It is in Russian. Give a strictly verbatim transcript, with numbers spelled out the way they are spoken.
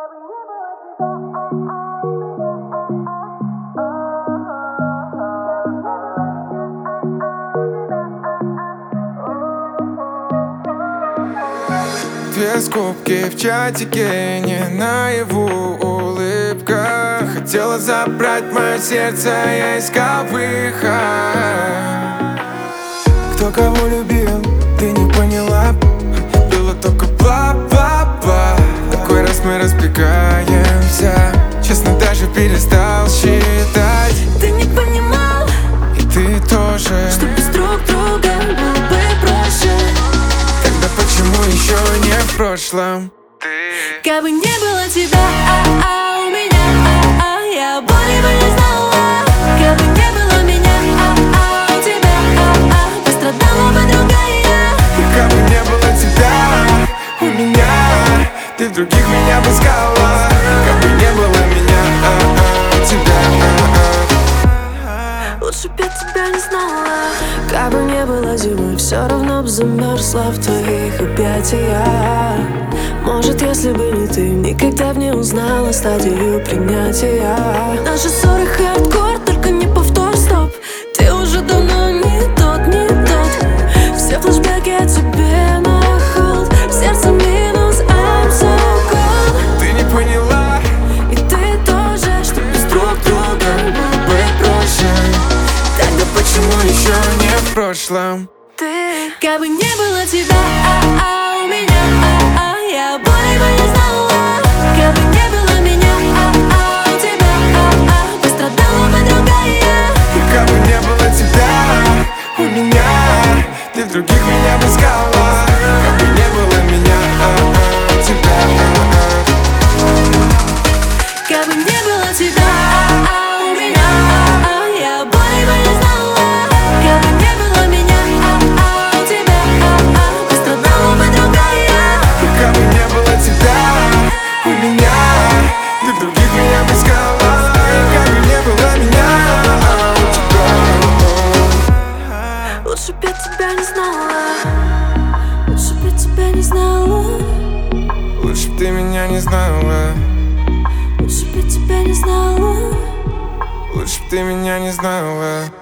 Две скобки в чатике, не наяву улыбка. Ты хотела забрать мое сердце, я искал выход. Кто кого любил, ты не поняла. Было только бла-бла-бла. Такой раз мы разбегаемся. Честно, даже перестал считать. Ты не понимал, и ты тоже, что без друг друга было бы проще. Тогда почему еще не в прошлом? Ты... Как бы не было тебя, а-а, у меня, а-а, я боли бы не знала. Как бы не было меня, а-а, у тебя, а-а, пострадала бы другая. И как бы не было тебя, у меня, ты в других меня бы искала. Как бы не было меня, а-а, у тебя, а-а. Лучше б я тебя не знала. Как бы не было зимы, все равно б замерзла в твоих объятиях. Может, если бы не ты, никогда б не узнала стадию принятия. Наши ссоры хардкор, только не повтор, стоп. Ты уже давно не тот, не тот. Все флешбеки о тебе на холд. В сердце минус, I'm so cold. Ты не поняла, и ты тоже, что без друг друга было бы проще. тогда почему еще не в прошлом? Ты, как бы не было тебя, а-а, у меня, а-а, я боли бы не знала. Как бы не было меня, а-а, у тебя, а-а, пострадала бы другая. И как бы не было тебя, у меня, ты в других меня бы искала. Как бы не было меня, а-а, у тебя, а-а. Как бы не было тебя, а-а, у меня, а-а, я боли бы не знала. Как бы не было меня, а-а, у тебя, а-а, пострадала бы другая. И как бы не было тебя, у меня, ты в других меня бы искала. И как бы не было меня, а-а, у тебя. Лучше б я тебя не знала. Лучше б я тебя не знала. Лучше б ты меня не знала. Лучше б я тебя не знала. Лучше б ты меня не знала.